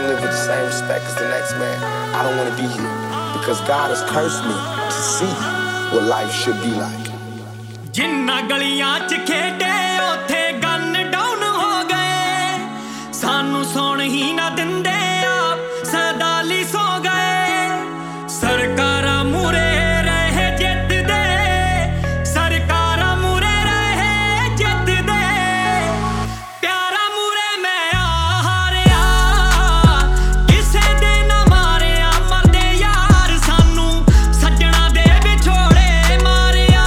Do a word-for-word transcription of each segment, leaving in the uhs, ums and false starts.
live with the same respect as the next man, I don't want to be here because God has cursed me to see what life should be like. जिन्ना गलियां च खेडे ओथे gun down हो गए, सानू सौण ही ना दिंदे आप सदाली सो गए। सरकारां मूरे रहे जित दे, सरकारां मूरे रहे जित दे, प्यारा मूरे मैं आ हारिया, किसे दे ना मारिया मरदे यार सानू सज्जणा दे विछोड़े मारिया।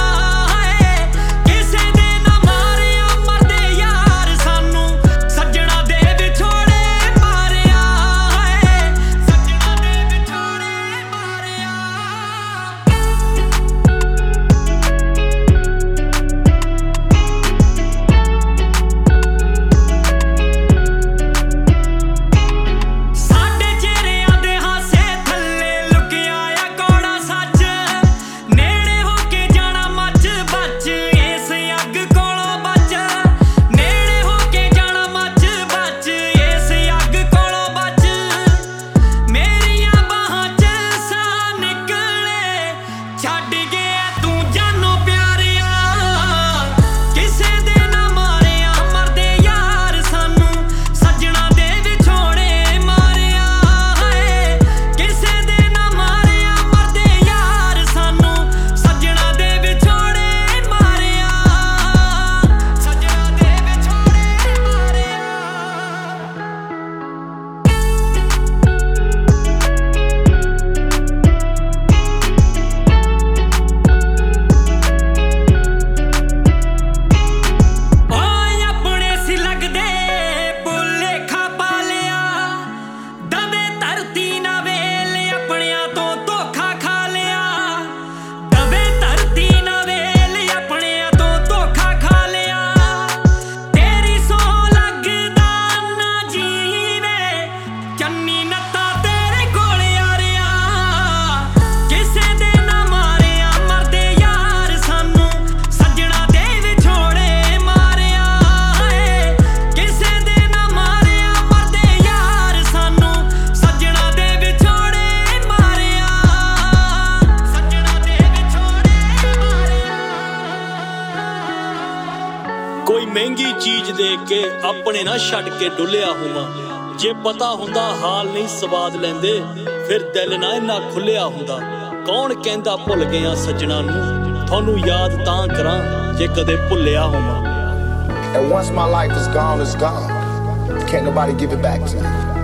कोई महंगी चीज देख के अपने ना छड़ के डुलिया होवां, जे पता हुंदा हाल नहीं स्वाद लैंदे फिर दिल ना इन्ना खुलिया हुंदा। कौन कहंदा भुल गया सज्जणा नूं, थानू याद तां करां जे कदे भुलिया होवां। And once my life is gone, it's gone. Can't nobody give it back to me.